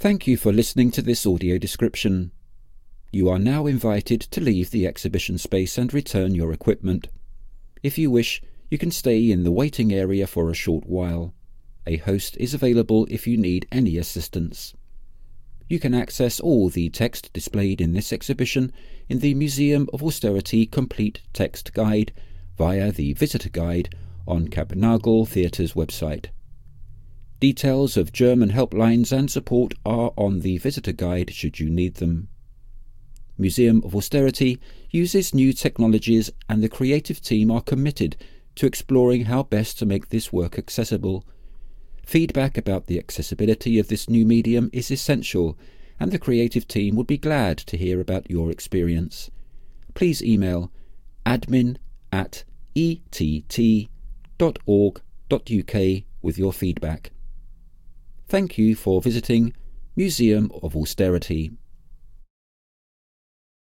Thank you for listening to this audio description. You are now invited to leave the exhibition space and return your equipment. If you wish, you can stay in the waiting area for a short while. A host is available if you need any assistance. You can access all the text displayed in this exhibition in the Museum of Austerity Complete Text Guide via the Visitor Guide on Kappnagel Theatre's website. Details of German helplines and support are on the Visitor Guide should you need them. Museum of Austerity uses new technologies, and the creative team are committed to exploring how best to make this work accessible. Feedback about the accessibility of this new medium is essential, and the creative team would be glad to hear about your experience. Please email admin@ett.org.uk with your feedback. Thank you for visiting Museum of Austerity.